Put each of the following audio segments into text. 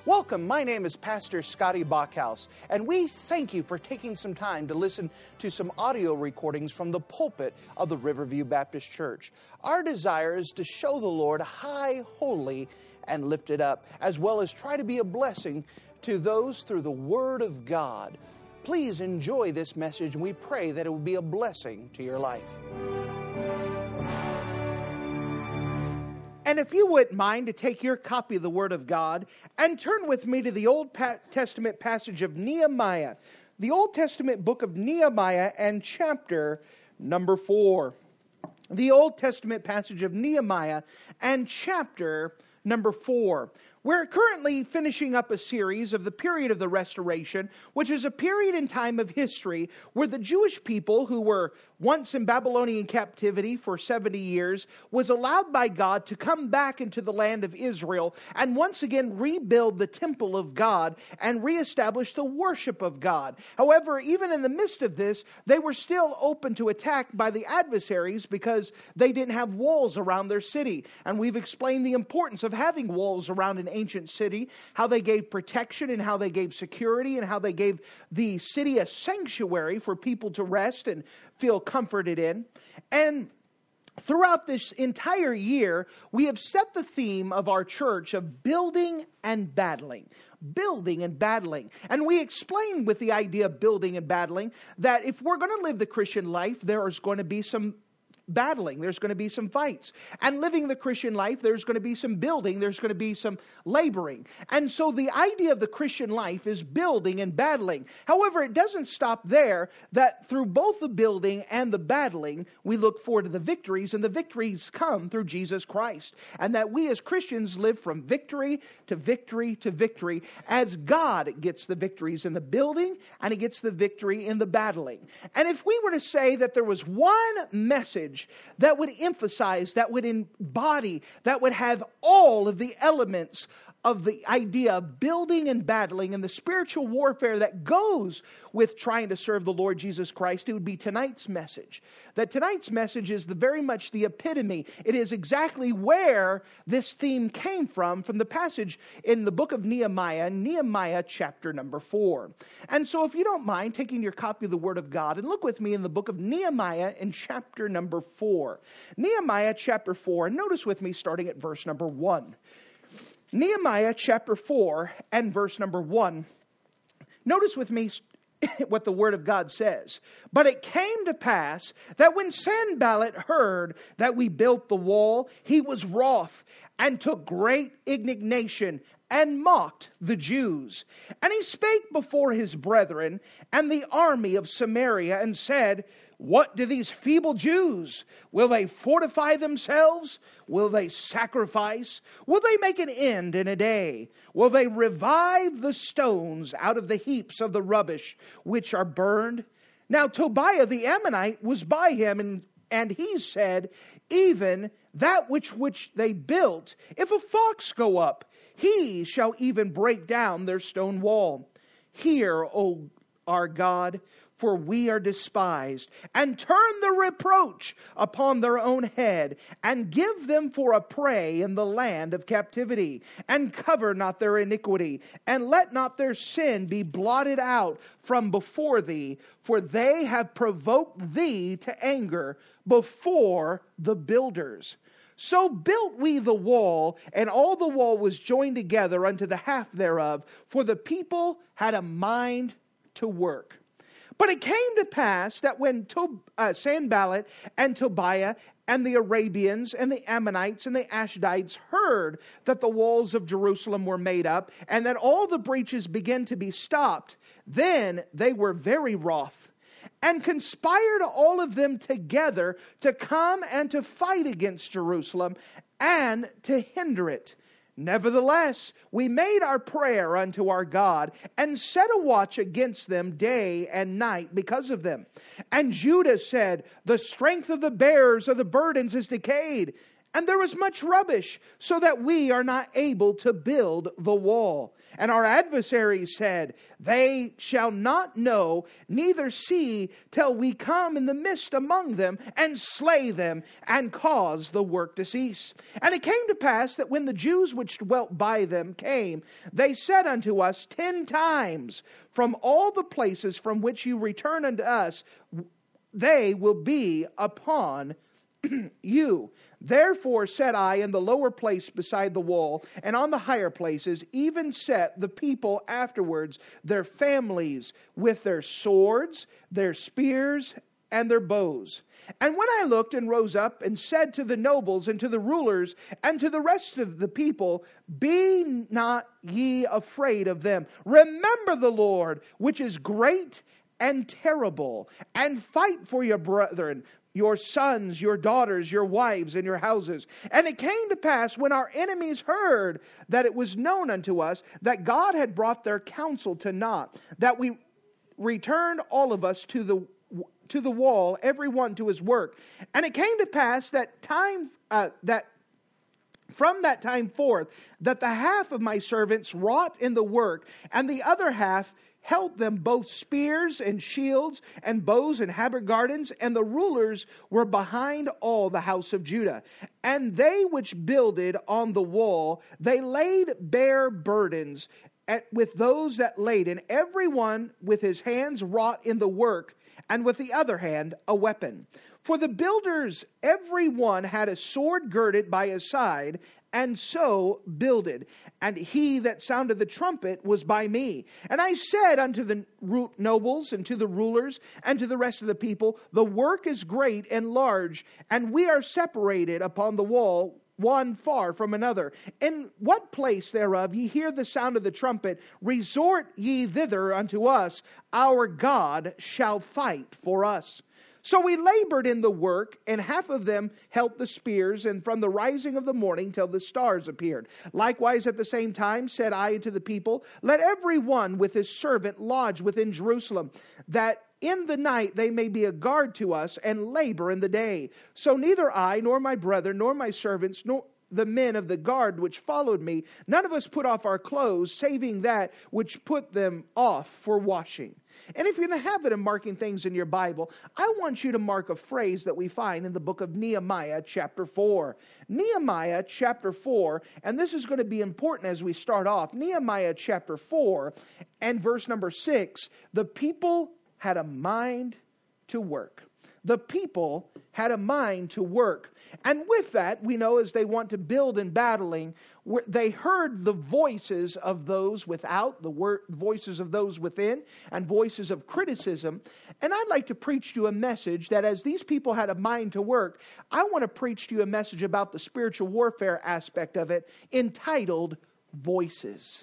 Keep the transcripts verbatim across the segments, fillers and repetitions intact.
Welcome, my name is Pastor Scotty Bachhaus, and we thank you for taking some time to listen to some audio recordings from the pulpit of the Riverview Baptist Church. Our desire is to show the Lord high, holy, and lifted up, as well as try to be a blessing to those through the Word of God. Please enjoy this message, and we pray that it will be a blessing to your life. And if you wouldn't mind to take your copy of the Word of God and turn with me to the Old Testament passage of Nehemiah, the Old Testament book of Nehemiah and chapter number four. The Old Testament passage of Nehemiah and chapter number four. We're currently finishing up a series of the period of the Restoration, which is a period in time of history where the Jewish people who were once in Babylonian captivity for seventy years was allowed by God to come back into the land of Israel and once again rebuild the temple of God and reestablish the worship of God. However, even in the midst of this, they were still open to attack by the adversaries because they didn't have walls around their city. And we've explained the importance of having walls around an ancient city, how they gave protection and how they gave security and how they gave the city a sanctuary for people to rest and feel comforted in. And throughout this entire year, we have set the theme of our church of building and battling. Building and battling. And we explained with the idea of building and battling that if we're going to live the Christian life, there is going to be some battling. There's going to be some fights. And living the Christian life, there's going to be some building. There's going to be some laboring. And so the idea of the Christian life is building and battling. However, it doesn't stop there, that through both the building and the battling, we look forward to the victories, and the victories come through Jesus Christ. And that we as Christians live from victory to victory to victory as God gets the victories in the building and He gets the victory in the battling. And if we were to say that there was one message that would emphasize, that would embody, that would have all of the elements of the idea of building and battling and the spiritual warfare that goes with trying to serve the Lord Jesus Christ, it would be tonight's message. That tonight's message is the very much the epitome. It is exactly where this theme came from, from the passage in the book of Nehemiah, Nehemiah chapter number four. And so if you don't mind taking your copy of the Word of God and look with me in the book of Nehemiah in chapter number four. Nehemiah chapter four, and notice with me starting at verse number one. Nehemiah chapter four and verse number one. Notice with me what the Word of God says. But it came to pass that when Sanballat heard that we built the wall, he was wroth and took great indignation and mocked the Jews. And he spake before his brethren and the army of Samaria and said, What do these feeble Jews? Will they fortify themselves? Will they sacrifice? Will they make an end in a day? Will they revive the stones out of the heaps of the rubbish which are burned? Now Tobiah the Ammonite was by him, and, and he said, Even that which which they built, if a fox go up, he shall even break down their stone wall. Hear, O our God, for we are despised, and turn the reproach upon their own head, and give them for a prey in the land of captivity, and cover not their iniquity, and let not their sin be blotted out from before thee, for they have provoked thee to anger before the builders. So built we the wall, and all the wall was joined together unto the half thereof, for the people had a mind to work. But it came to pass that when Tob- uh, Sanballat and Tobiah and the Arabians and the Ammonites and the Ashdodites heard that the walls of Jerusalem were made up, and that all the breaches began to be stopped, then they were very wroth, and conspired all of them together to come and to fight against Jerusalem and to hinder it. Nevertheless, we made our prayer unto our God, and set a watch against them day and night because of them. And Judah said, The strength of the bearers of the burdens is decayed, And there was much rubbish, so that we are not able to build the wall. And our adversaries said, they shall not know, neither see, till we come in the midst among them, and slay them, and cause the work to cease. And it came to pass that when the Jews which dwelt by them came, they said unto us ten times, from all the places from which you return unto us, they will be upon you. Therefore said I, in the lower place beside the wall, and on the higher places, even set the people afterwards, their families, with their swords, their spears, and their bows. And when I looked and rose up and said to the nobles and to the rulers and to the rest of the people, be not ye afraid of them. Remember the Lord, which is great and terrible, and fight for your brethren, your sons, your daughters, your wives, and your houses. And it came to pass, when our enemies heard that it was known unto us that God had brought their counsel to naught, that we returned all of us to the to the wall, every one to his work. And it came to pass that time uh, that from that time forth, that the half of my servants wrought in the work, and the other half held them both spears and shields and bows and habergeons, and the rulers were behind all the house of Judah. And they which builded on the wall, they laid bare burdens at, with those that laid, and every one with his hands wrought in the work, and with the other hand a weapon. For the builders, every one had a sword girded by his side, and so builded. And he that sounded the trumpet was by me. And I said unto the nobles, and to the rulers, and to the rest of the people, the work is great and large, and we are separated upon the wall, one far from another. In what place thereof ye hear the sound of the trumpet, resort ye thither unto us. Our God shall fight for us. So we labored in the work, and half of them held the spears, and from the rising of the morning till the stars appeared. Likewise at the same time said I to the people, let every one with his servant lodge within Jerusalem, that in the night they may be a guard to us, and labor in the day. So neither I, nor my brethren, nor my servants, nor the men of the guard which followed me, none of us put off our clothes, saving that which put them off for washing. And if you're in the habit of marking things in your Bible, I want you to mark a phrase that we find in the book of Nehemiah chapter four. Nehemiah chapter four, and this is going to be important as we start off. Nehemiah chapter four and verse number six, the people had a mind to work. The people had a mind to work. And with that, we know as they want to build in battling, they heard the voices of those without, the word, voices of those within, and voices of criticism. And I'd like to preach to you a message that as these people had a mind to work, I want to preach to you a message about the spiritual warfare aspect of it, entitled Voices.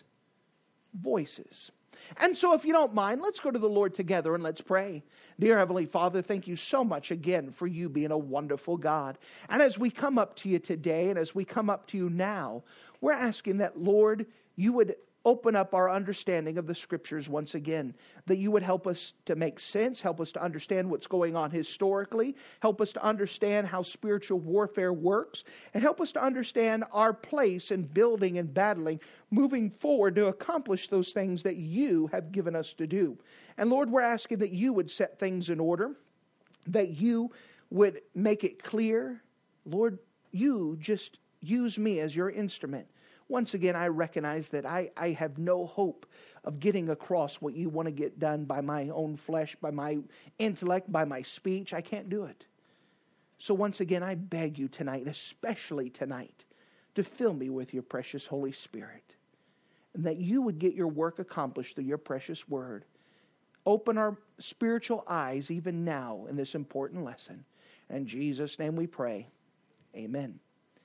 Voices. And so if you don't mind, let's go to the Lord together and let's pray. Dear Heavenly Father, thank you so much again for you being a wonderful God. And as we come up to you today, and as we come up to you now, we're asking that, Lord, you would open up our understanding of the Scriptures once again. That you would help us to make sense, help us to understand what's going on historically, help us to understand how spiritual warfare works, and help us to understand our place in building and battling, moving forward to accomplish those things that you have given us to do. And Lord, we're asking that you would set things in order, that you would make it clear. Lord, you just use me as your instrument. Once again, I recognize that I, I have no hope of getting across what you want to get done by my own flesh, by my intellect, by my speech. I can't do it. So once again, I beg you tonight, especially tonight, to fill me with your precious Holy Spirit, and that you would get your work accomplished through your precious word. Open our spiritual eyes even now in this important lesson. In Jesus' name we pray. Amen.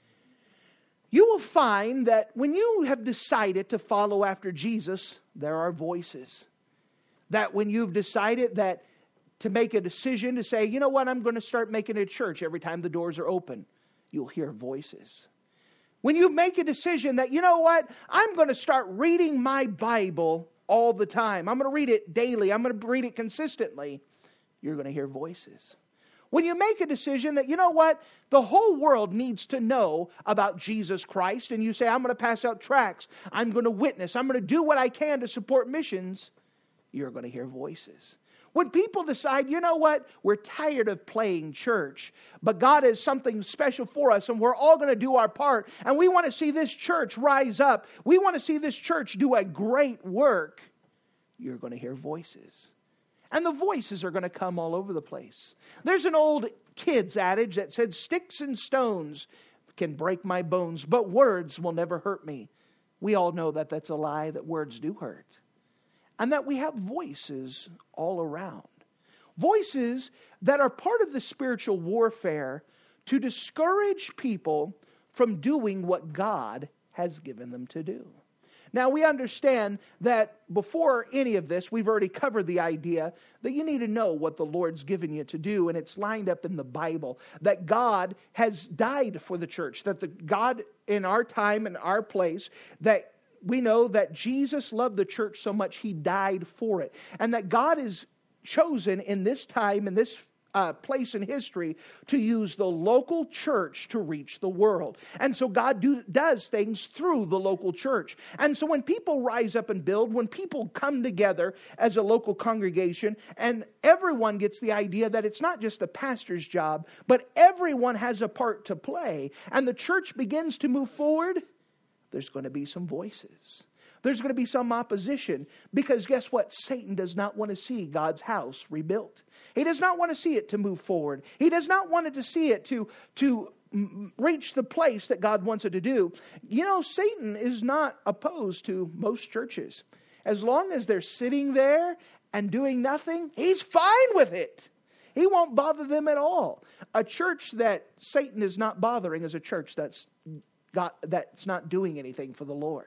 You will find that when you have decided to follow after Jesus, there are voices. That when you've decided that to make a decision to say, you know what, I'm going to start making a church every time the doors are open, you'll hear voices. When you make a decision that, you know what, I'm going to start reading my Bible all the time. I'm going to read it daily. I'm going to read it consistently. You're going to hear voices. When you make a decision that, you know what, the whole world needs to know about Jesus Christ, and you say, I'm going to pass out tracts, I'm going to witness, I'm going to do what I can to support missions, you're going to hear voices. When people decide, you know what, we're tired of playing church, but God has something special for us, and we're all going to do our part, and we want to see this church rise up, we want to see this church do a great work, you're going to hear voices. And the voices are going to come all over the place. There's an old kids adage that said, sticks and stones can break my bones, but words will never hurt me. We all know that that's a lie, that words do hurt. And that we have voices all around. Voices that are part of the spiritual warfare to discourage people from doing what God has given them to do. Now, we understand that before any of this, we've already covered the idea that you need to know what the Lord's given you to do, and it's lined up in the Bible, that God has died for the church, that the God in our time and our place, that we know that Jesus loved the church so much He died for it, and that God is chosen in this time, in this Uh, place in history, to use the local church to reach the world. And so God do, does things through the local church. And so when people rise up and build, when people come together as a local congregation, and everyone gets the idea that it's not just the pastor's job, but everyone has a part to play, and the church begins to move forward, there's going to be some voices. There's going to be some opposition, because guess what? Satan does not want to see God's house rebuilt. He does not want to see it to move forward. He does not want it to see it to, to reach the place that God wants it to do. You know, Satan is not opposed to most churches. As long as they're sitting there and doing nothing, he's fine with it. He won't bother them at all. A church that Satan is not bothering is a church that's got, that's not doing anything for the Lord.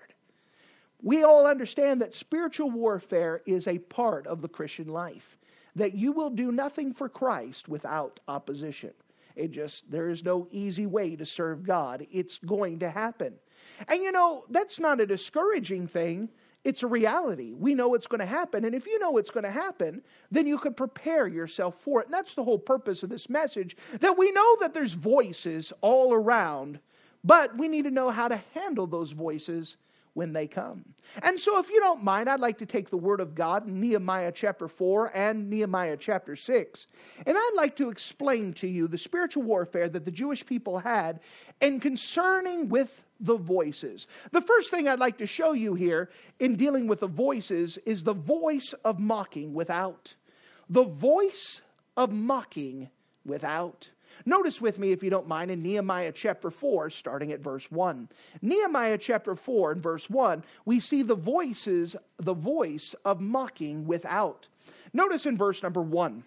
We all understand that spiritual warfare is a part of the Christian life. That you will do nothing for Christ without opposition. It just, there is no easy way to serve God. It's going to happen. And you know, that's not a discouraging thing. It's a reality. We know it's going to happen. And if you know it's going to happen, then you can prepare yourself for it. And that's the whole purpose of this message. That we know that there's voices all around. But we need to know how to handle those voices when they come. And so if you don't mind, I'd like to take the Word of God in Nehemiah chapter four and Nehemiah chapter six. And I'd like to explain to you the spiritual warfare that the Jewish people had in concerning with the voices. The first thing I'd like to show you here in dealing with the voices is the voice of mocking without. The voice of mocking without. Notice with me, if you don't mind, in Nehemiah chapter four, starting at verse one. Nehemiah chapter four and verse one, we see the voices, the voice of mocking without. Notice in verse number one.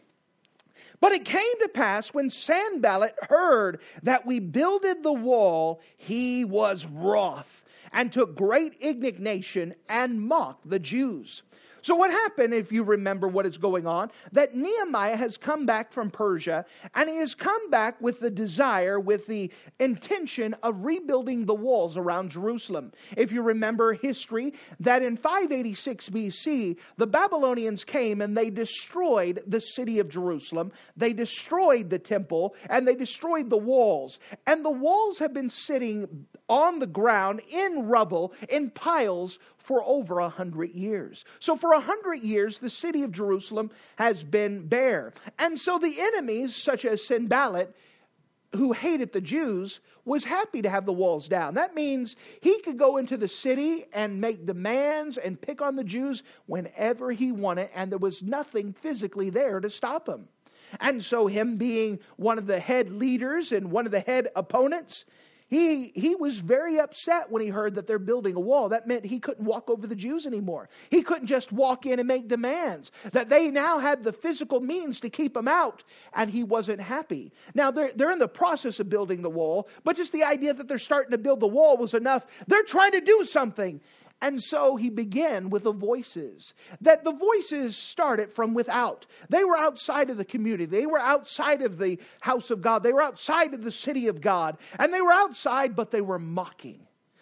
But it came to pass when Sanballat heard that we builded the wall, he was wroth, and took great indignation and mocked the Jews. So what happened, if you remember what is going on, that Nehemiah has come back from Persia, and he has come back with the desire, with the intention of rebuilding the walls around Jerusalem. If you remember history, that in five eighty-six B C, the Babylonians came and they destroyed the city of Jerusalem. They destroyed the temple, and they destroyed the walls. And the walls have been sitting on the ground in rubble, in piles, for over a hundred years. So for a hundred years, the city of Jerusalem has been bare. And so the enemies, such as Sanballat, who hated the Jews, was happy to have the walls down. That means he could go into the city and make demands and pick on the Jews whenever he wanted, and there was nothing physically there to stop him. And so him being one of the head leaders and one of the head opponents, He he was very upset when he heard that they're building a wall. That meant he couldn't walk over the Jews anymore. He couldn't just walk in and make demands. That they now had the physical means to keep him out, and he wasn't happy. Now, they're, they're in the process of building the wall, but just the idea that they're starting to build the wall was enough. They're trying to do something. And so he began with the voices. That the voices started from without. They were outside of the community. They were outside of the house of God. They were outside of the city of God. And they were outside, but they were mocking.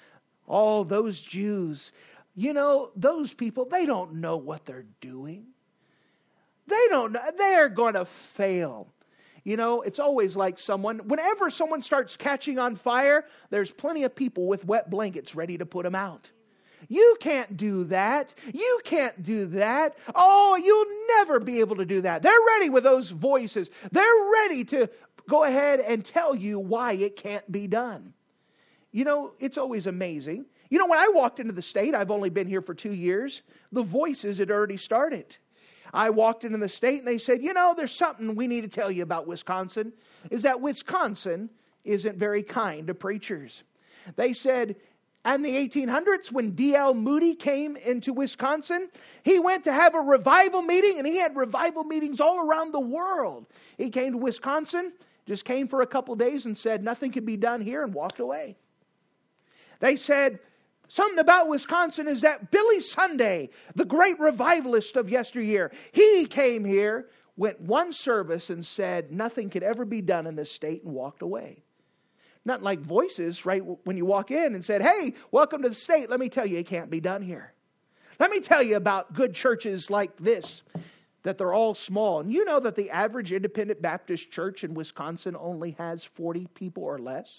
All those Jews, you know, those people, they don't know what they're doing. They don't know. They're going to fail. You know, it's always like someone, whenever someone starts catching on fire, there's plenty of people with wet blankets ready to put them out. You can't do that. You can't do that. Oh, you'll never be able to do that. They're ready with those voices. They're ready to go ahead and tell you why it can't be done. You know, it's always amazing. You know, when I walked into the state, I've only been here for two years, the voices had already started. I walked into the state and they said, you know, there's something we need to tell you about Wisconsin, is that Wisconsin isn't very kind to preachers. They said, in the eighteen hundreds, when D L Moody came into Wisconsin, he went to have a revival meeting, and he had revival meetings all around the world. He came to Wisconsin, just came for a couple days and said, nothing can be done here, and walked away. They said, something about Wisconsin is that Billy Sunday, the great revivalist of yesteryear, he came here, went one service and said nothing could ever be done in this state and walked away. Not like voices, right, when you walk in and said, hey, welcome to the state. Let me tell you, it can't be done here. Let me tell you about good churches like this, that they're all small. And you know that the average independent Baptist church in Wisconsin only has forty people or less?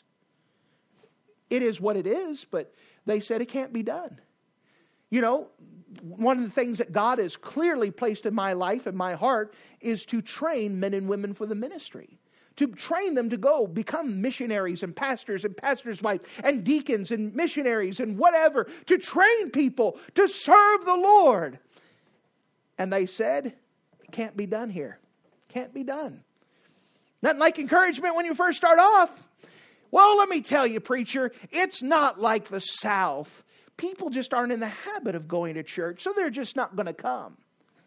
It is what it is, but they said it can't be done. You know, one of the things that God has clearly placed in my life and my heart is to train men and women for the ministry. To train them to go become missionaries and pastors and pastors' wives and deacons and missionaries and whatever. To train people to serve the Lord. And they said, it can't be done here. Can't be done. Nothing like encouragement when you first start off. Well, let me tell you, preacher, it's not like the South. People just aren't in the habit of going to church, so they're just not going to come.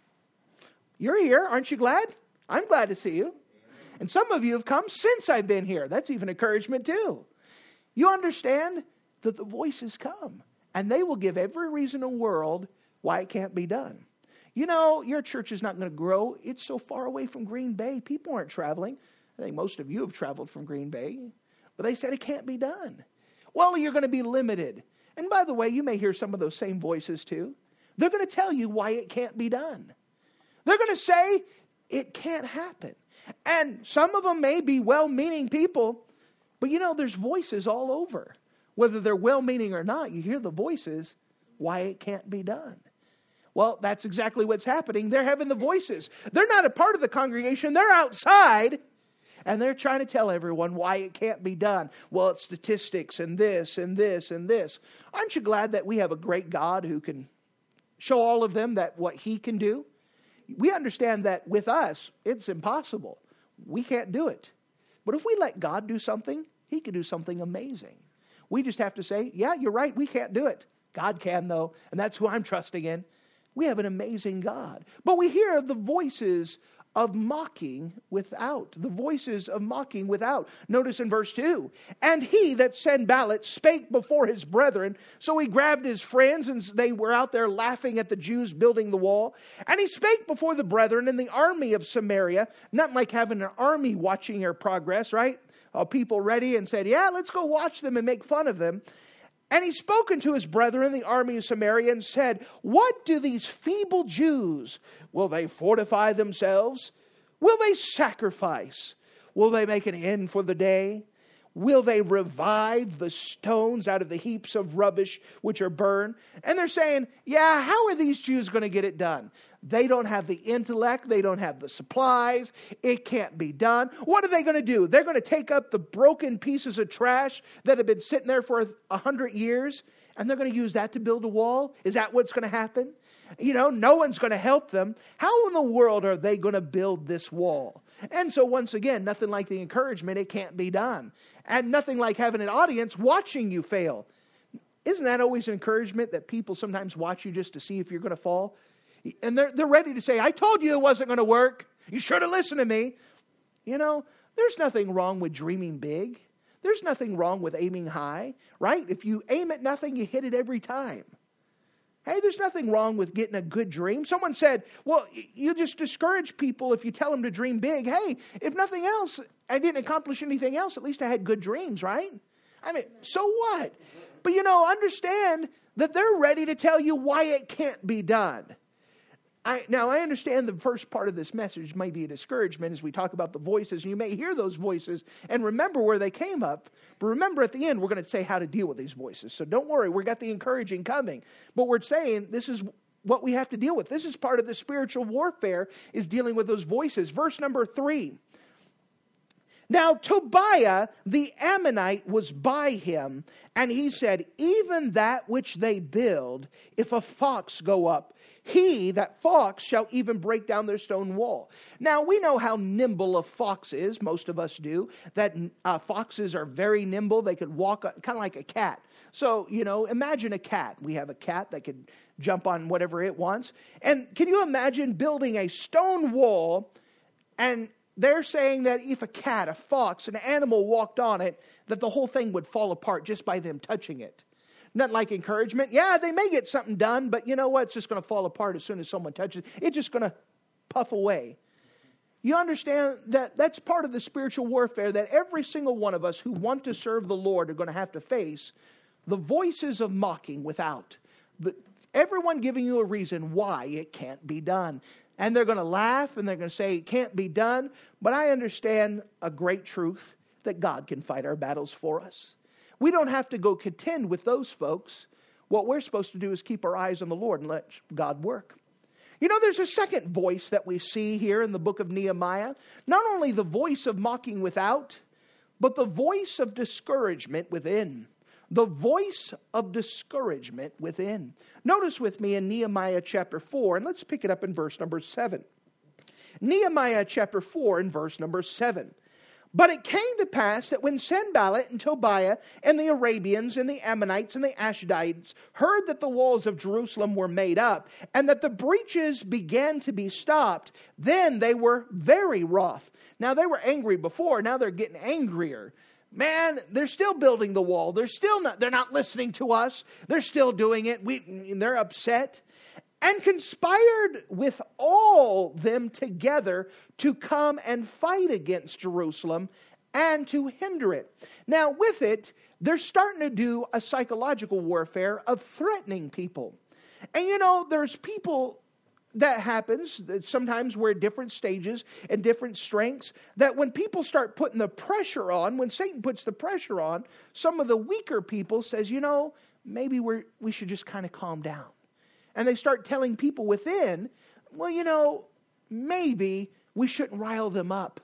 You're here, aren't you glad? I'm glad to see you. And some of you have come since I've been here. That's even encouragement too. You understand that the voices come, and they will give every reason in the world why it can't be done. You know, your church is not going to grow. It's so far away from Green Bay. People aren't traveling. I think most of you have traveled from Green Bay. But they said it can't be done. Well, you're going to be limited. And by the way, you may hear some of those same voices too. They're going to tell you why it can't be done. They're going to say it can't happen. And some of them may be well-meaning people, but you know, there's voices all over. Whether they're well-meaning or not, you hear the voices why it can't be done. Well, that's exactly what's happening. They're having the voices. They're not a part of the congregation. They're outside. And they're trying to tell everyone why it can't be done. Well, it's statistics and this and this and this. Aren't you glad that we have a great God who can show all of them that what He can do? We understand that with us, it's impossible. We can't do it. But if we let God do something, He can do something amazing. We just have to say, yeah, you're right, we can't do it. God can, though, and that's who I'm trusting in. We have an amazing God. But we hear the voices of mocking without. The voices of mocking without. Notice in verse two. And he that Sanballat spake before his brethren. So he grabbed his friends, and they were out there laughing at the Jews building the wall. And he spake before the brethren in the army of Samaria. Not like having an army watching your progress, right? Uh, people ready and said, yeah, let's go watch them and make fun of them. And he spoke unto his brethren in the army of Samaria and said, what do these feeble Jews? Will they fortify themselves? Will they sacrifice? Will they make an end for the day? Will they revive the stones out of the heaps of rubbish which are burned? And they're saying, yeah, how are these Jews going to get it done? They don't have the intellect. They don't have the supplies. It can't be done. What are they going to do? They're going to take up the broken pieces of trash that have been sitting there for a hundred years, and they're going to use that to build a wall? Is that what's going to happen? You know, no one's going to help them. How in the world are they going to build this wall? And so once again, nothing like the encouragement, it can't be done. And nothing like having an audience watching you fail. Isn't that always an encouragement that people sometimes watch you just to see if you're going to fall? And they're, they're ready to say, I told you it wasn't going to work. You should have listened to me. You know, there's nothing wrong with dreaming big. There's nothing wrong with aiming high, right? If you aim at nothing, you hit it every time. Hey, there's nothing wrong with getting a good dream. Someone said, well, you just discourage people if you tell them to dream big. Hey, if nothing else, I didn't accomplish anything else. At least I had good dreams, right? I mean, so what? But, you know, understand that they're ready to tell you why it can't be done. I, now, I understand the first part of this message may be a discouragement as we talk about the voices. And you may hear those voices and remember where they came up. But remember, at the end, we're going to say how to deal with these voices. So don't worry, we've got the encouraging coming. But we're saying this is what we have to deal with. This is part of the spiritual warfare, is dealing with those voices. Verse number three. Now Tobiah the Ammonite was by him, and he said, even that which they build, if a fox go up, he, that fox, shall even break down their stone wall. Now, we know how nimble a fox is. Most of us do. That uh, foxes are very nimble. They could walk kind of like a cat. So, you know, imagine a cat. We have a cat that could jump on whatever it wants. And can you imagine building a stone wall, and they're saying that if a cat, a fox, an animal walked on it, that the whole thing would fall apart just by them touching it. Nothing like encouragement. Yeah, they may get something done, but you know what? It's just going to fall apart as soon as someone touches it. It's just going to puff away. You understand that that's part of the spiritual warfare that every single one of us who want to serve the Lord are going to have to face. The voices of mocking without. The, everyone giving you a reason why it can't be done. And they're going to laugh and they're going to say it can't be done. But I understand a great truth, that God can fight our battles for us. We don't have to go contend with those folks. What we're supposed to do is keep our eyes on the Lord and let God work. You know, there's a second voice that we see here in the book of Nehemiah. Not only the voice of mocking without, but the voice of discouragement within. The voice of discouragement within. Notice with me in Nehemiah chapter four, and let's pick it up in verse number seven. Nehemiah chapter four and verse number seven. But it came to pass that when Sanballat and Tobiah and the Arabians and the Ammonites and the Ashdodites heard that the walls of Jerusalem were made up and that the breaches began to be stopped, then they were very wroth. Now they were angry before, now they're getting angrier. Man, they're still building the wall. They're still not, they're not listening to us. They're still doing it. We, they're upset. And conspired with all them together to come and fight against Jerusalem and to hinder it. Now with it, they're starting to do a psychological warfare of threatening people. And you know, there's people that happens, that sometimes we're at different stages and different strengths, that when people start putting the pressure on, when Satan puts the pressure on, some of the weaker people says, you know, maybe we're, we should just kind of calm down. And they start telling people within, well, you know, maybe we shouldn't rile them up.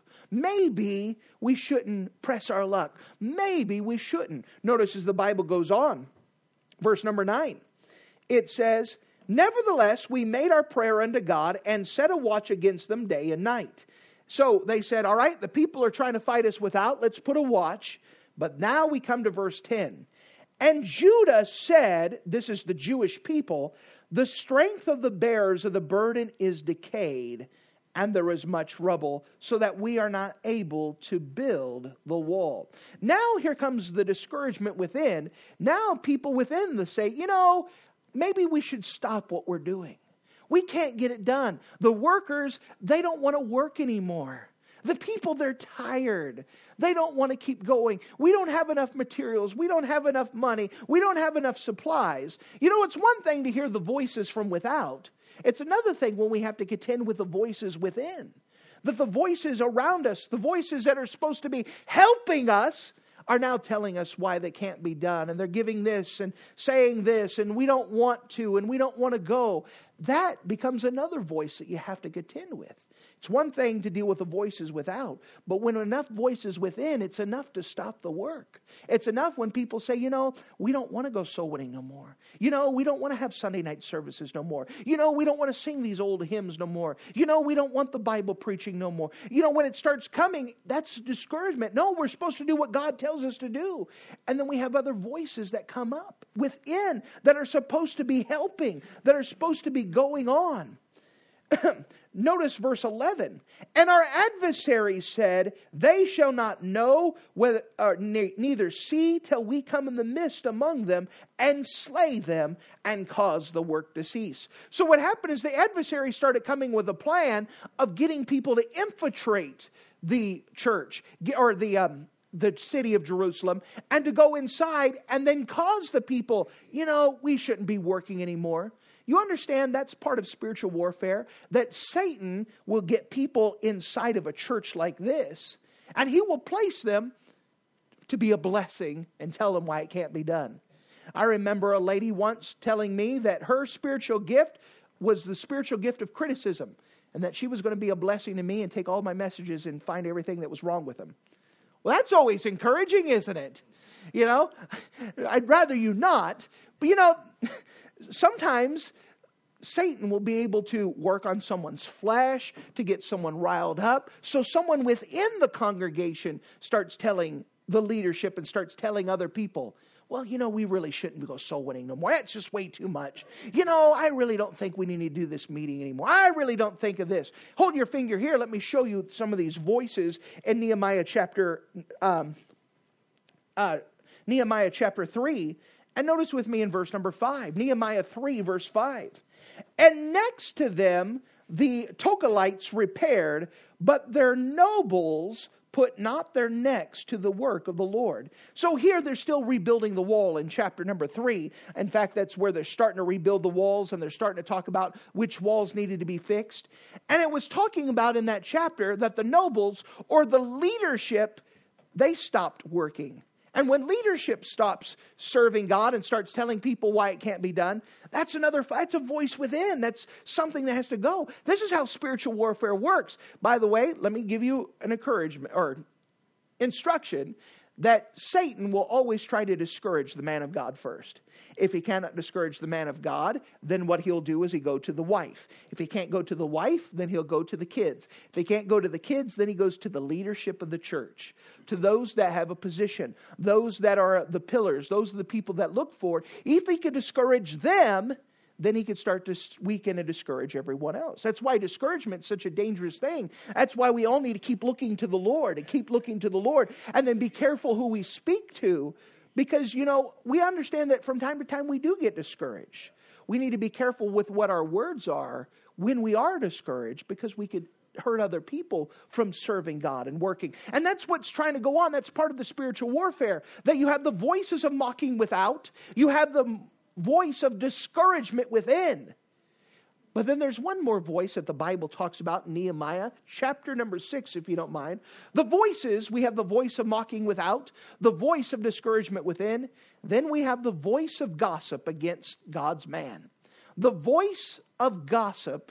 Maybe we shouldn't press our luck. Maybe we shouldn't. Notice as the Bible goes on, verse number nine, it says, nevertheless, we made our prayer unto God and set a watch against them day and night. So they said, all right, the people are trying to fight us without. Let's put a watch. But now we come to verse ten. And Judah said, this is the Jewish people, the strength of the bearers of the burden is decayed, and there is much rubble, so that we are not able to build the wall. Now here comes the discouragement within. Now people within the say, you know, maybe we should stop what we're doing. We can't get it done. The workers, they don't want to work anymore. The people, they're tired. They don't want to keep going. We don't have enough materials. We don't have enough money. We don't have enough supplies. You know, it's one thing to hear the voices from without. It's another thing when we have to contend with the voices within. That the voices around us, the voices that are supposed to be helping us, are now telling us why they can't be done. And they're giving this and saying this, and we don't want to, and we don't want to go. That becomes another voice that you have to contend with. It's one thing to deal with the voices without, but when enough voices within, it's enough to stop the work. It's enough when people say, you know, we don't want to go soul winning no more. You know, we don't want to have Sunday night services no more. You know, we don't want to sing these old hymns no more. You know, we don't want the Bible preaching no more. You know, when it starts coming, that's discouragement. No, we're supposed to do what God tells us to do. And then we have other voices that come up within that are supposed to be helping, that are supposed to be going on. Notice verse eleven. And our adversaries said, they shall not know, whether, or ne- neither see till we come in the midst among them and slay them and cause the work to cease. So what happened is the adversaries started coming with a plan of getting people to infiltrate the church or the um, the city of Jerusalem and to go inside and then cause the people, you know, we shouldn't be working anymore. You understand that's part of spiritual warfare, that Satan will get people inside of a church like this, and he will place them to be a blessing and tell them why it can't be done. I remember a lady once telling me that her spiritual gift was the spiritual gift of criticism, and that she was going to be a blessing to me and take all my messages and find everything that was wrong with them. Well, that's always encouraging, isn't it? You know, I'd rather you not. But you know, sometimes Satan will be able to work on someone's flesh to get someone riled up. So someone within the congregation starts telling the leadership and starts telling other people, well, you know, we really shouldn't go soul winning no more. That's just way too much. You know, I really don't think we need to do this meeting anymore. I really don't think of this. Hold your finger here. Let me show you some of these voices in Nehemiah chapter, um, uh, Nehemiah chapter three. And notice with me in verse number five. Nehemiah three, verse five. And next to them, the Tokelites repaired, but their nobles put not their necks to the work of the Lord. So here they're still rebuilding the wall in chapter number three. In fact, that's where they're starting to rebuild the walls, and they're starting to talk about which walls needed to be fixed. And it was talking about in that chapter that the nobles or the leadership, they stopped working. And when leadership stops serving God and starts telling people why it can't be done, that's another, that's a voice within. That's something that has to go. This is how spiritual warfare works. By the way, let me give you an encouragement or instruction that Satan will always try to discourage the man of God first. If he cannot discourage the man of God, then what he'll do is he go to the wife. If he can't go to the wife, then he'll go to the kids. If he can't go to the kids, then he goes to the leadership of the church, to those that have a position, those that are the pillars, those are the people that look forward. If he can discourage them, then he could start to weaken and discourage everyone else. That's why discouragement is such a dangerous thing. That's why we all need to keep looking to the Lord and keep looking to the Lord, and then be careful who we speak to, because, you know, we understand that from time to time we do get discouraged. We need to be careful with what our words are when we are discouraged, because we could hurt other people from serving God and working. And that's what's trying to go on. That's part of the spiritual warfare, that you have the voices of mocking without, you have the voice of discouragement within. But then there's one more voice that the Bible talks about in Nehemiah, chapter number six, if you don't mind. The voices, we have the voice of mocking without, the voice of discouragement within. Then we have the voice of gossip against God's man. The voice of gossip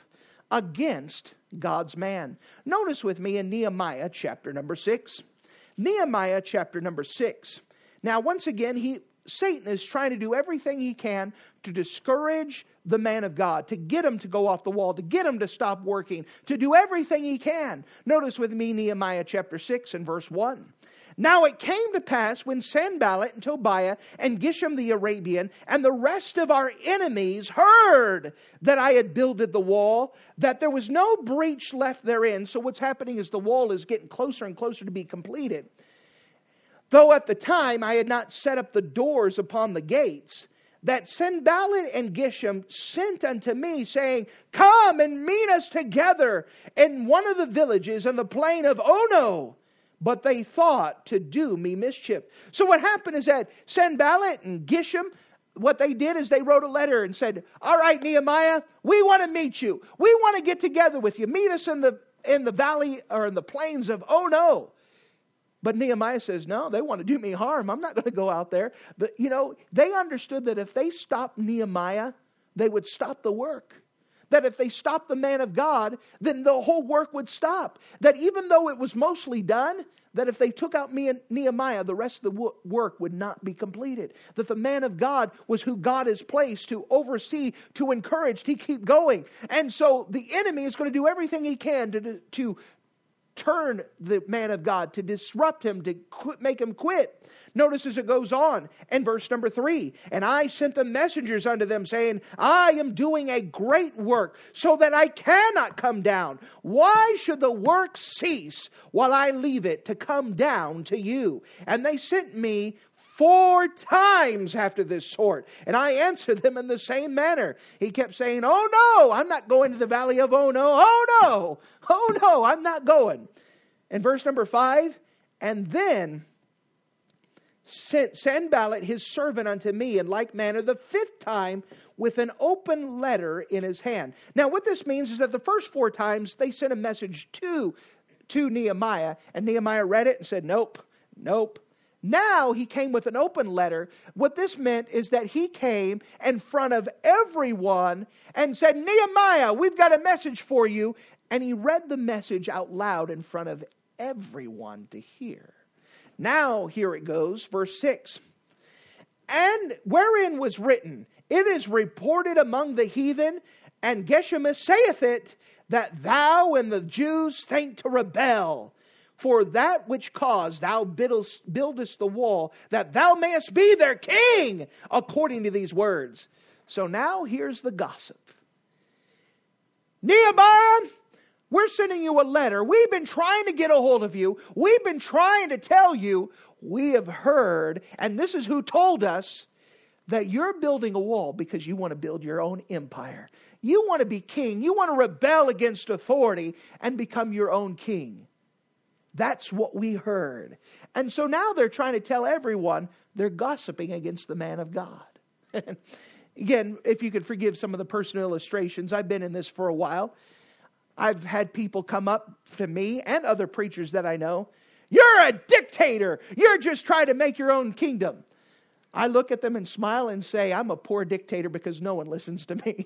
against God's man. Notice with me in Nehemiah chapter number six. Nehemiah chapter number six. Now, once again, he Satan is trying to do everything he can to discourage the man of God, to get him to go off the wall, to get him to stop working, to do everything he can. Notice with me Nehemiah chapter six and verse one. Now it came to pass when Sanballat and Tobiah and Geshem the Arabian and the rest of our enemies heard that I had builded the wall, that there was no breach left therein. So what's happening is the wall is getting closer and closer to be completed. Though at the time I had not set up the doors upon the gates, that Sanballat and Geshem sent unto me, saying, Come and meet us together in one of the villages in the plain of Ono. But they thought to do me mischief. So what happened is that Sanballat and Geshem, what they did is they wrote a letter and said, all right, Nehemiah, we want to meet you. We want to get together with you. Meet us in the in the valley or in the plains of Ono. But Nehemiah says, no, they want to do me harm. I'm not going to go out there. But, you know, they understood that if they stopped Nehemiah, they would stop the work. That if they stopped the man of God, then the whole work would stop. That even though it was mostly done, that if they took out Nehemiah, the rest of the work would not be completed. That the man of God was who God has placed to oversee, to encourage, to keep going. And so the enemy is going to do everything he can to, to turn the man of God, to disrupt him, to quit, make him quit. Notice as it goes on in verse number three. And I sent the messengers unto them, saying, I am doing a great work, so that I cannot come down. Why should the work cease while I leave it to come down to you? And they sent me four times after this sort. And I answered them in the same manner. He kept saying, oh no, I'm not going to the valley of Ono. Oh no, oh no, I'm not going. In verse number five, and then sent Sanballat his servant unto me in like manner the fifth time with an open letter in his hand. Now what this means is that the first four times they sent a message to, to Nehemiah, and Nehemiah read it and said, nope, nope. Now he came with an open letter. What this meant is that he came in front of everyone and said, Nehemiah, we've got a message for you. And he read the message out loud in front of everyone to hear. Now, here it goes, verse six. And wherein was written, it is reported among the heathen, and Geshem saith it, that thou and the Jews think to rebel. For that which cause thou buildest, buildest the wall, that thou mayest be their king, according to these words. So now here's the gossip. Nehemiah, we're sending you a letter. We've been trying to get a hold of you. We've been trying to tell you. We have heard, and this is who told us, that you're building a wall because you want to build your own empire. You want to be king. You want to rebel against authority and become your own king. That's what we heard. And so now they're trying to tell everyone they're gossiping against the man of God. Again, if you could forgive some of the personal illustrations, I've been in this for a while. I've had people come up to me and other preachers that I know. You're a dictator. You're just trying to make your own kingdom. I look at them and smile and say, I'm a poor dictator because no one listens to me.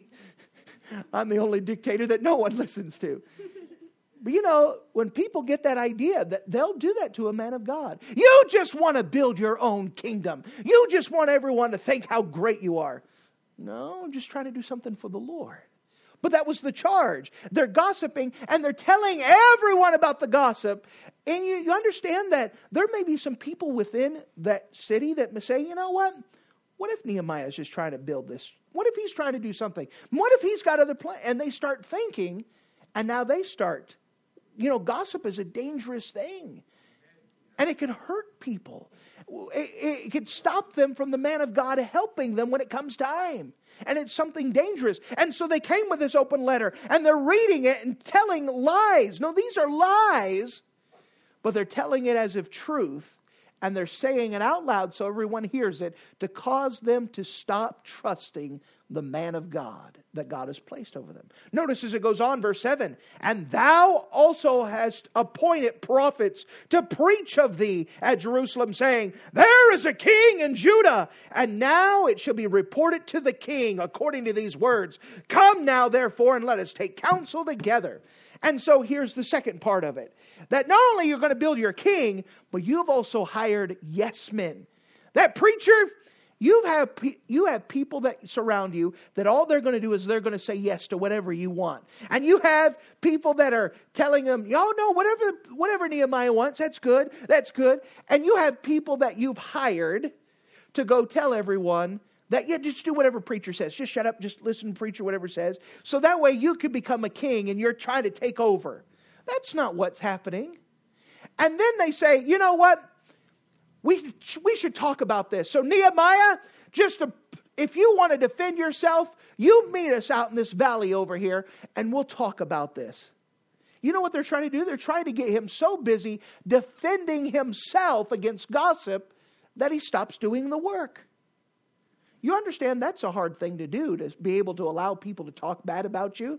I'm the only dictator that no one listens to. But you know, when people get that idea, that they'll do that to a man of God. You just want to build your own kingdom. You just want everyone to think how great you are. No, I'm just trying to do something for the Lord. But that was the charge. They're gossiping and they're telling everyone about the gossip. And you, you understand that there may be some people within that city that may say, you know what? What if Nehemiah is just trying to build this? What if he's trying to do something? What if he's got other plans? And they start thinking, and now they start. You know, gossip is a dangerous thing. And it can hurt people. It, it, it can stop them from the man of God helping them when it comes time. And it's something dangerous. And so they came with this open letter. And they're reading it and telling lies. No, these are lies. But they're telling it as if truth. And they're saying it out loud so everyone hears it. To cause them to stop trusting the man of God that God has placed over them. Notice as it goes on, verse seven. And thou also hast appointed prophets to preach of thee at Jerusalem, saying, there is a king in Judah. And now it shall be reported to the king according to these words. Come now therefore and let us take counsel together. And so here's the second part of it. That not only you're going to build your king, but you've also hired yes men. That preacher, you have, you have people that surround you that all they're going to do is they're going to say yes to whatever you want. And you have people that are telling them, oh no, whatever, whatever Nehemiah wants, that's good, that's good. And you have people that you've hired to go tell everyone that, yeah, just do whatever preacher says. Just shut up, just listen to preacher, whatever says. So that way you could become a king and you're trying to take over. That's not what's happening. And then they say, you know what? We, we should talk about this. So Nehemiah, just to, if you want to defend yourself, you meet us out in this valley over here and we'll talk about this. You know what they're trying to do? They're trying to get him so busy defending himself against gossip that he stops doing the work. You understand that's a hard thing to do, to be able to allow people to talk bad about you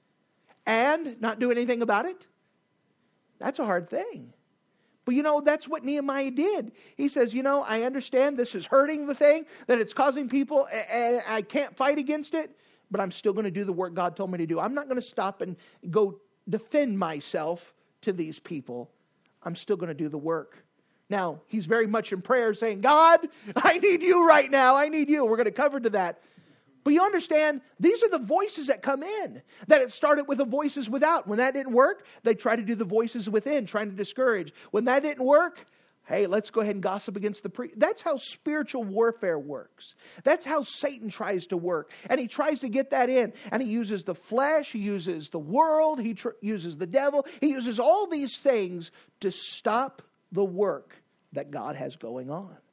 and not do anything about it. That's a hard thing. But you know, that's what Nehemiah did. He says, you know, I understand this is hurting the thing, that it's causing people, and I can't fight against it, but I'm still going to do the work God told me to do. I'm not going to stop and go defend myself to these people. I'm still going to do the work. Now, he's very much in prayer saying, God, I need you right now. I need you. We're going to cover to that. But you understand, these are the voices that come in. That it started with the voices without. When that didn't work, they try to do the voices within, trying to discourage. When that didn't work, hey, let's go ahead and gossip against the priest. That's how spiritual warfare works. That's how Satan tries to work. And he tries to get that in. And he uses the flesh, he uses the world, he tr- uses the devil. He uses all these things to stop the work that God has going on.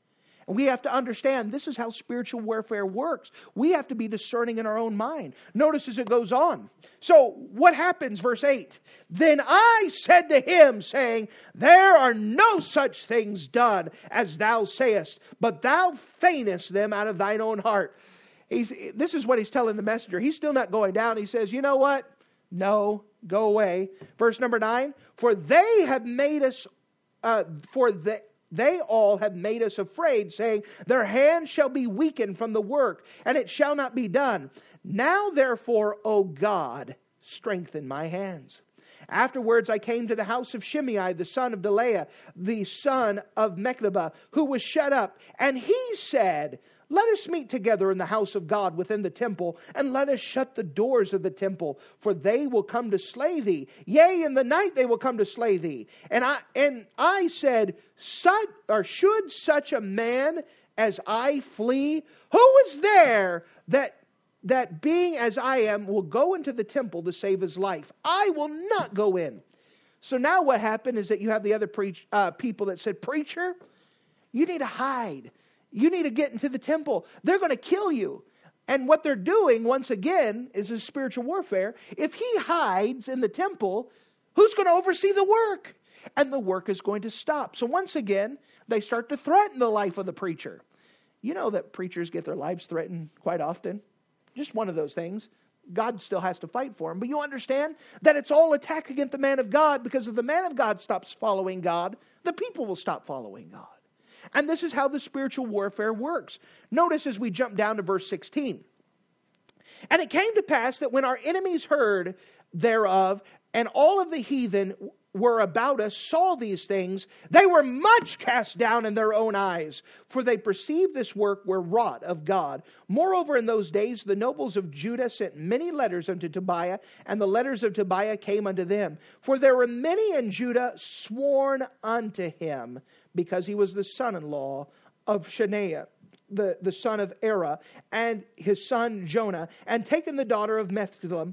And we have to understand this is how spiritual warfare works. We have to be discerning in our own mind. Notice as it goes on. So what happens, verse eight? Then I said to him, saying, there are no such things done as thou sayest, but thou feignest them out of thine own heart. He's, this is what he's telling the messenger. He's still not going down. He says, you know what? No, go away. Verse number nine, for they have made us, uh, for the, they all have made us afraid, saying, their hands shall be weakened from the work, and it shall not be done. Now therefore, O God, strengthen my hands. Afterwards I came to the house of Shimei, the son of Delaiah, the son of Mechabah, who was shut up. And he said, let us meet together in the house of God within the temple, and let us shut the doors of the temple, for they will come to slay thee. Yea, in the night they will come to slay thee. And I and I said, such, or should such a man as I flee? Who is there that that being as I am will go into the temple to save his life? I will not go in. So now what happened is that you have the other preach, uh, people that said, preacher, you need to hide. You need to get into the temple. They're going to kill you. And what they're doing, once again, is a spiritual warfare. If he hides in the temple, who's going to oversee the work? And the work is going to stop. So once again, they start to threaten the life of the preacher. You know that preachers get their lives threatened quite often. Just one of those things. God still has to fight for them. But you understand that it's all attack against the man of God, because if the man of God stops following God, the people will stop following God. And this is how the spiritual warfare works. Notice as we jump down to verse sixteen. And it came to pass that when our enemies heard thereof, and all of the heathen were about us saw these things, they were much cast down in their own eyes, for they perceived this work were wrought of God. Moreover, in those days the nobles of Judah sent many letters unto Tobiah, and the letters of Tobiah came unto them. For there were many in Judah sworn unto him, because he was the son-in-law of Shaniah, the, the son of Era, and his son Jonah, and taken the daughter of Methuselah.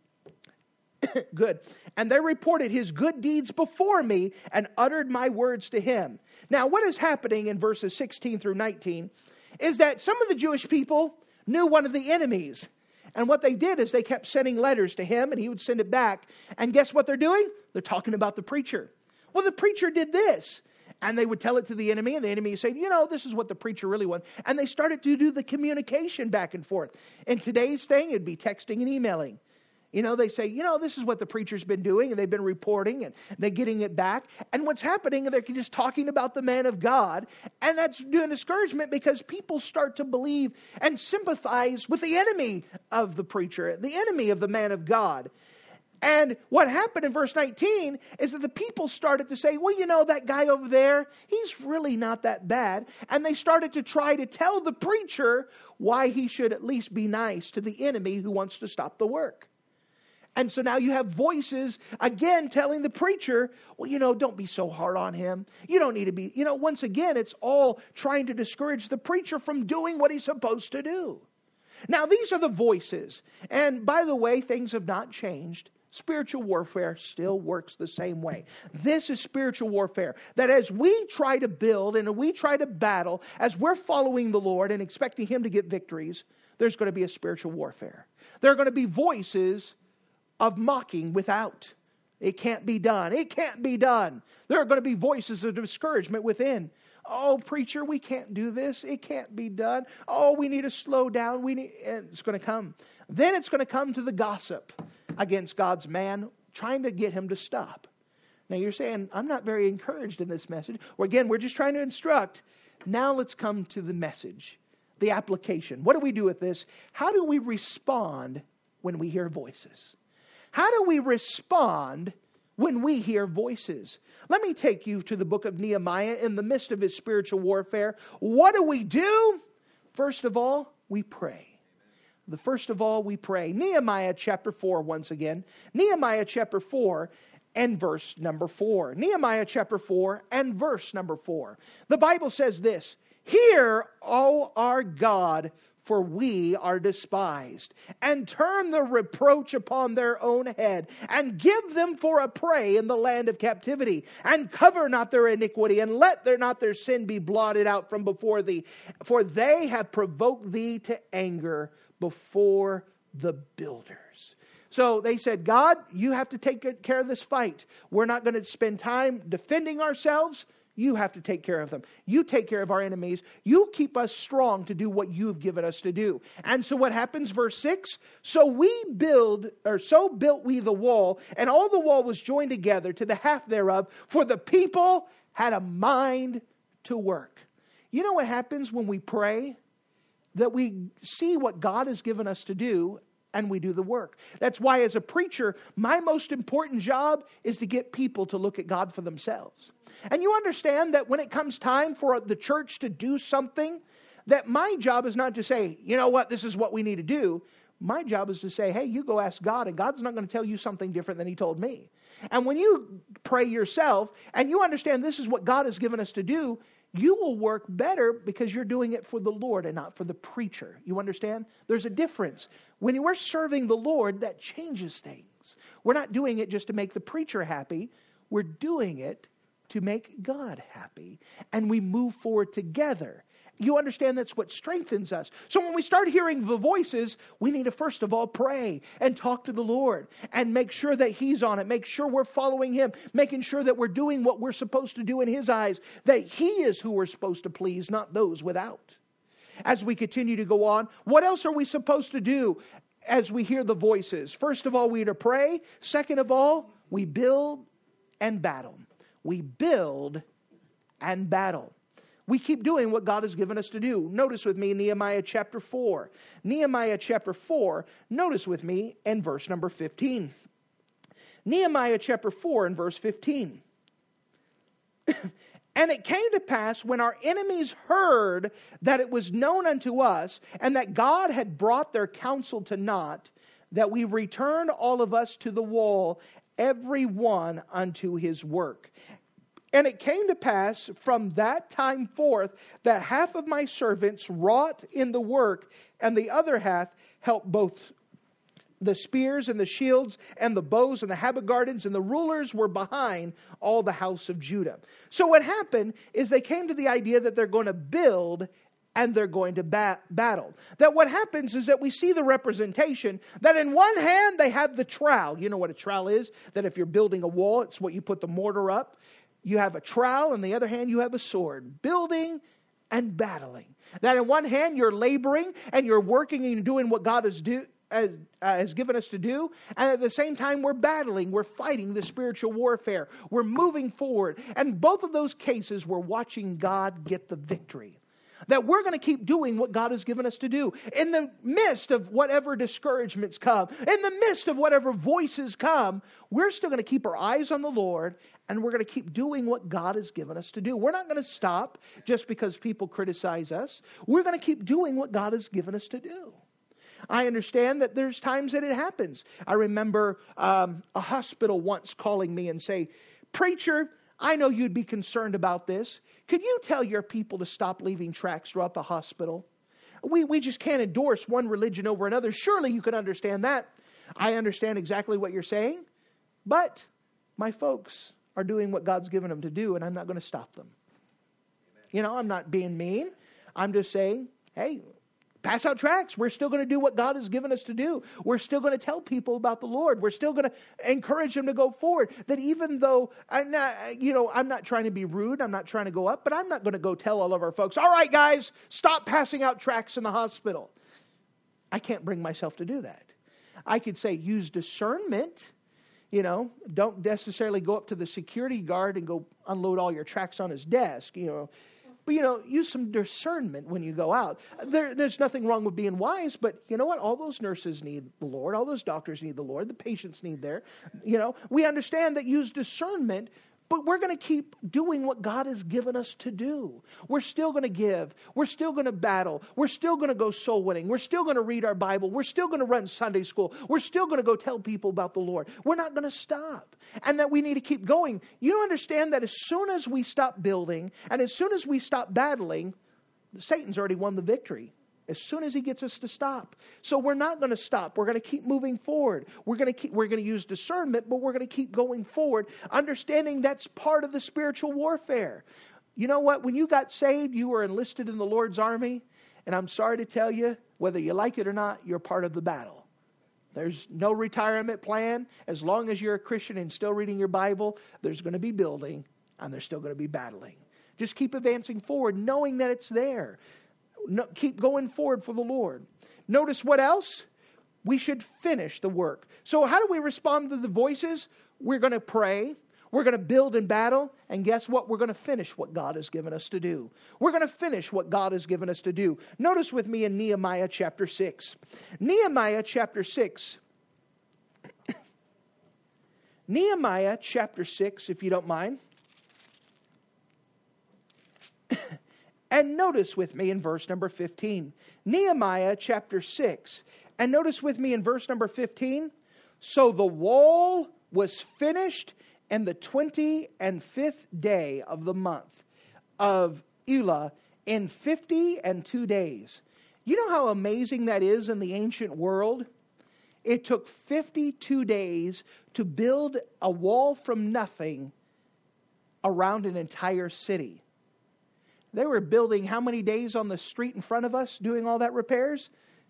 Good. And they reported his good deeds before me, and uttered my words to him. Now, what is happening in verses sixteen through nineteen is that some of the Jewish people knew one of the enemies. And what they did is they kept sending letters to him, and he would send it back. And guess what they're doing? They're talking about the preacher. Well, the preacher did this. And they would tell it to the enemy, and the enemy would say, you know, this is what the preacher really wants. And they started to do the communication back and forth. In today's thing, it'd be texting and emailing. You know, they say, you know, this is what the preacher's been doing, and they've been reporting, and they're getting it back. And what's happening, they're just talking about the man of God, and that's doing discouragement, because people start to believe and sympathize with the enemy of the preacher, the enemy of the man of God. And what happened in verse nineteen is that the people started to say, well, you know, that guy over there, he's really not that bad. And they started to try to tell the preacher why he should at least be nice to the enemy who wants to stop the work. And so now you have voices, again, telling the preacher, well, you know, don't be so hard on him. You don't need to be, you know, once again, it's all trying to discourage the preacher from doing what he's supposed to do. Now, these are the voices. And by the way, things have not changed. Spiritual warfare still works the same way. This is spiritual warfare. That as we try to build and we try to battle, as we're following the Lord and expecting Him to get victories, there's going to be a spiritual warfare. There are going to be voices of mocking without. It can't be done. It can't be done. There are going to be voices of discouragement within. Oh, preacher, we can't do this. It can't be done. Oh, we need to slow down. We need. And it's going to come. Then it's going to come to the gossip against God's man, trying to get him to stop. Now you're saying, I'm not very encouraged in this message. Well, again, we're just trying to instruct. Now let's come to the message, the application. What do we do with this? How do we respond when we hear voices? How do we respond when we hear voices? Let me take you to the book of Nehemiah in the midst of his spiritual warfare. What do we do? First of all, we pray. The first of all, we pray. Nehemiah chapter four, once again. Nehemiah chapter four and verse number four. Nehemiah chapter four and verse number four. The Bible says this, Hear, O our God, for we are despised. And turn the reproach upon their own head, and give them for a prey in the land of captivity. And cover not their iniquity, and let their not their sin be blotted out from before thee. For they have provoked thee to anger before the builders. So they said, God, you have to take care of this fight. We're not going to spend time defending ourselves. You have to take care of them. You take care of our enemies. You keep us strong to do what you've given us to do. And so what happens? Verse six, so we build, or so built we the wall, and all the wall was joined together to the half thereof, for the people had a mind to work. You know what happens when we pray? That we see what God has given us to do, and we do the work. That's why as a preacher, my most important job is to get people to look at God for themselves. And you understand that when it comes time for the church to do something, that my job is not to say, you know what, this is what we need to do. My job is to say, hey, you go ask God, and God's not going to tell you something different than He told me. And when you pray yourself, and you understand this is what God has given us to do, you will work better because you're doing it for the Lord and not for the preacher. You understand? There's a difference. When we're serving the Lord, that changes things. We're not doing it just to make the preacher happy. We're doing it to make God happy. And we move forward together. You understand that's what strengthens us. So when we start hearing the voices, we need to first of all pray and talk to the Lord and make sure that He's on it. Make sure we're following Him. Making sure that we're doing what we're supposed to do in His eyes. That He is who we're supposed to please, not those without. As we continue to go on, what else are we supposed to do as we hear the voices? First of all, we are to pray. Second of all, we build and battle. We build and battle. We keep doing what God has given us to do. Notice with me Nehemiah chapter four. Nehemiah chapter four, notice with me in verse number fifteen. Nehemiah chapter four and verse fifteen. And it came to pass when our enemies heard that it was known unto us, and that God had brought their counsel to naught, that we returned all of us to the wall, every one unto his work. And it came to pass from that time forth that half of my servants wrought in the work, and the other half helped both the spears and the shields and the bows and the haberdarders, and the rulers were behind all the house of Judah. So what happened is they came to the idea that they're going to build and they're going to bat- battle. That what happens is that we see the representation that in one hand they have the trowel. You know what a trowel is? That if you're building a wall, it's what you put the mortar up. You have a trowel, and the other hand you have a sword. Building and battling. That in one hand you're laboring and you're working and doing what God has do. As, uh, has given us to do, and at the same time we're battling, we're fighting the spiritual warfare, we're moving forward, and both of those cases we're watching God get the victory. That we're going to keep doing what God has given us to do. In the midst of whatever discouragements come, in the midst of whatever voices come, we're still going to keep our eyes on the Lord, and we're going to keep doing what God has given us to do. We're not going to stop just because people criticize us. We're going to keep doing what God has given us to do. I understand that there's times that it happens. I remember um, a hospital once calling me and say, "Preacher, I know you'd be concerned about this. Could you tell your people to stop leaving tracts throughout the hospital? We, we just can't endorse one religion over another. Surely you can understand that." I understand exactly what you're saying, but my folks are doing what God's given them to do, and I'm not going to stop them. Amen. You know, I'm not being mean. I'm just saying, hey, pass out tracts. We're still going to do what God has given us to do. We're still going to tell people about the Lord. We're still going to encourage them to go forward. That even though, I'm not, you know, I'm not trying to be rude. I'm not trying to go up. But I'm not going to go tell all of our folks, all right, guys, stop passing out tracts in the hospital. I can't bring myself to do that. I could say use discernment. You know, don't necessarily go up to the security guard and go unload all your tracts on his desk, you know. But, you know, use some discernment when you go out. There, there's nothing wrong with being wise, but you know what? All those nurses need the Lord. All those doctors need the Lord. The patients need their, you know. We understand that use discernment, but we're going to keep doing what God has given us to do. We're still going to give. We're still going to battle. We're still going to go soul winning. We're still going to read our Bible. We're still going to run Sunday school. We're still going to go tell people about the Lord. We're not going to stop. And that we need to keep going. You understand that as soon as we stop building and as soon as we stop battling, Satan's already won the victory. as soon as He gets us to stop. So we're not going to stop. We're going to keep moving forward. We're going to keep, we're going to use discernment, but we're going to keep going forward, understanding that's part of the spiritual warfare. You know what? When you got saved, you were enlisted in the Lord's army. And I'm sorry to tell you, whether you like it or not, you're part of the battle. There's no retirement plan. As long as you're a Christian and still reading your Bible, there's going to be building and there's still going to be battling. Just keep advancing forward, knowing that it's there. No, keep going forward for the Lord. Notice what else? We should finish the work. So how do we respond to the voices? We're going to pray. We're going to build in battle. And guess what? We're going to finish what God has given us to do. We're going to finish what God has given us to do. Notice with me in Nehemiah chapter six. Nehemiah chapter six. Nehemiah chapter six, if you don't mind. And notice with me in verse number fifteen. Nehemiah chapter six. And notice with me in verse number fifteen. So the wall was finished in the twenty and fifth day of the month of Elul in fifty and two days. You know how amazing that is in the ancient world? It took fifty-two days to build a wall from nothing around an entire city. They were building how many days on the street in front of us doing all that repairs?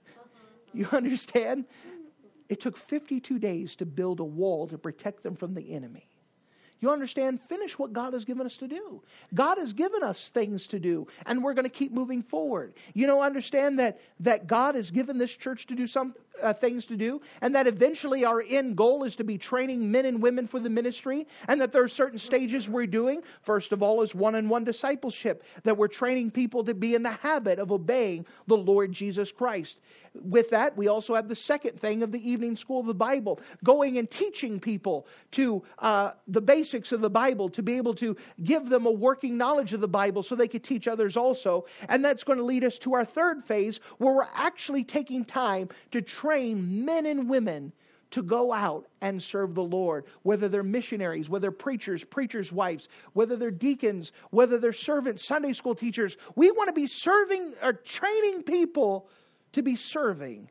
You understand? It took fifty-two days to build a wall to protect them from the enemy. You understand? Finish what God has given us to do. God has given us things to do, and we're going to keep moving forward. You know, understand that, that God has given this church to do some uh, things to do, and that eventually our end goal is to be training men and women for the ministry, and that there are certain stages we're doing. First of all is one-on-one discipleship, that we're training people to be in the habit of obeying the Lord Jesus Christ. With that, we also have the second thing of the evening school of the Bible, going and teaching people to uh, the basics of the Bible, to be able to give them a working knowledge of the Bible so they could teach others also. And that's going to lead us to our third phase, where we're actually taking time to train men and women to go out and serve the Lord, whether they're missionaries, whether preachers, preachers' wives, whether they're deacons, whether they're servants, Sunday school teachers. We want to be serving or training people to be serving.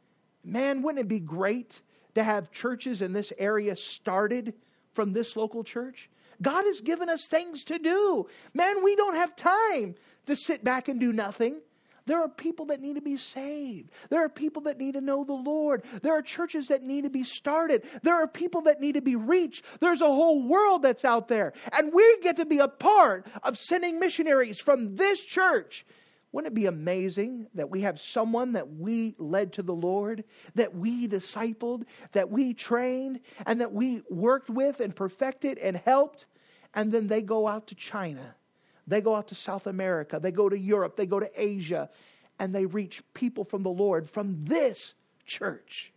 Man, wouldn't it be great to have churches in this area started from this local church? God has given us things to do. Man, we don't have time to sit back and do nothing. There are people that need to be saved. There are people that need to know the Lord. There are churches that need to be started. There are people that need to be reached. There's a whole world that's out there. And we get to be a part of sending missionaries from this church. Wouldn't it be amazing that we have someone that we led to the Lord, that we discipled, that we trained, and that we worked with and perfected and helped, and then they go out to China, they go out to South America, they go to Europe, they go to Asia, and they reach people from the Lord from this church.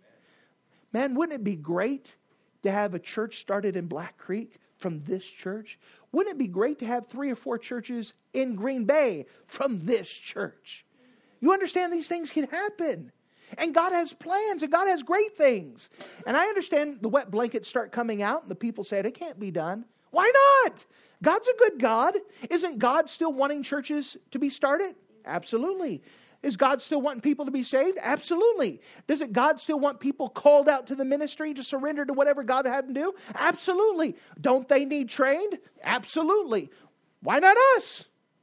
Man, wouldn't it be great to have a church started in Black Creek from this church? Wouldn't it be great to have three or four churches in Green Bay from this church? You understand these things can happen. And God has plans and God has great things. And I understand the wet blankets start coming out and the people said it can't be done. Why not? God's a good God. Isn't God still wanting churches to be started? Absolutely. Is God still wanting people to be saved? Absolutely. Doesn't God still want people called out to the ministry to surrender to whatever God had them do? Absolutely. Don't they need trained? Absolutely. Why not us?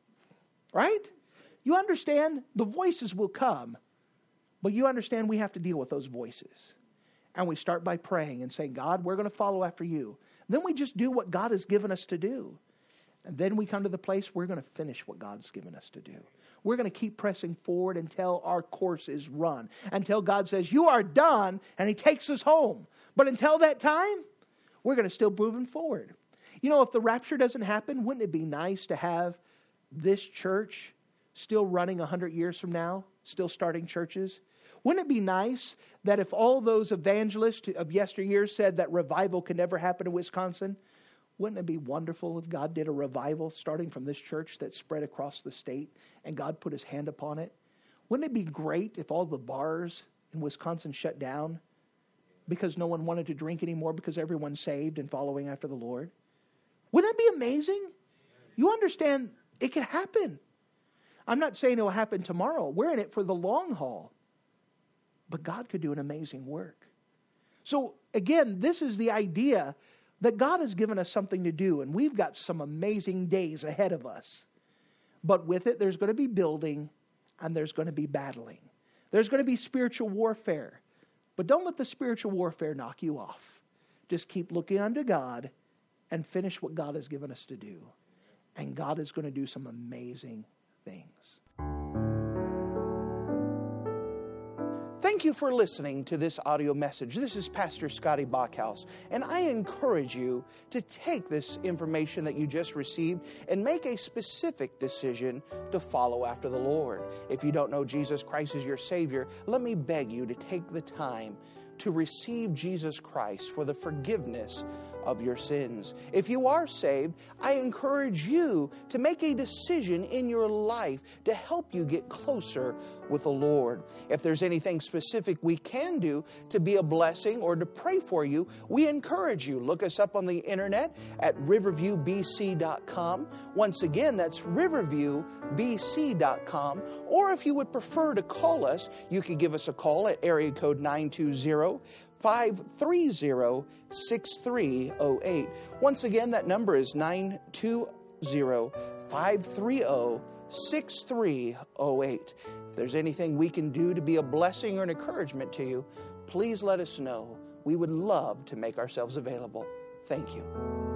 Right? You understand the voices will come, but you understand we have to deal with those voices. And we start by praying and saying, God, we're going to follow after you. Then we just do what God has given us to do. And then we come to the place we're going to finish what God's given us to do. We're going to keep pressing forward until our course is run. Until God says, you are done, and He takes us home. But until that time, we're going to still moving forward. You know, if the rapture doesn't happen, wouldn't it be nice to have this church still running one hundred years from now, still starting churches? Wouldn't it be nice that if all those evangelists of yesteryear said that revival can never happen in Wisconsin, wouldn't it be wonderful if God did a revival starting from this church that spread across the state and God put His hand upon it? Wouldn't it be great if all the bars in Wisconsin shut down because no one wanted to drink anymore because everyone's saved and following after the Lord? Wouldn't that be amazing? You understand it can happen. I'm not saying it will happen tomorrow. We're in it for the long haul. But God could do an amazing work. So again, this is the idea that God has given us something to do, and we've got some amazing days ahead of us. But with it, there's going to be building, and there's going to be battling. There's going to be spiritual warfare. But don't let the spiritual warfare knock you off. Just keep looking unto God and finish what God has given us to do. And God is going to do some amazing things. Thank you for listening to this audio message. This is Pastor Scotty Bachhaus, and I encourage you to take this information that you just received and make a specific decision to follow after the Lord. If you don't know Jesus Christ as your Savior, let me beg you to take the time to receive Jesus Christ for the forgiveness of your sins. If you are saved, I encourage you to make a decision in your life to help you get closer with the Lord. If there's anything specific we can do to be a blessing or to pray for you, we encourage you. Look us up on the internet at riverview b c dot com. Once again, that's riverview b c dot com. Or if you would prefer to call us, you could give us a call at area code nine two zero, five three zero, six three zero eight. Once again, that number is nine two zero, five three zero, six three zero eight. If there's anything we can do to be a blessing or an encouragement to you, please let us know. We would love to make ourselves available. Thank you.